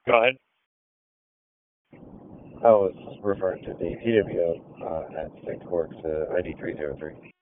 Go ahead. I was referring to the PWO at 6 Works ID 303.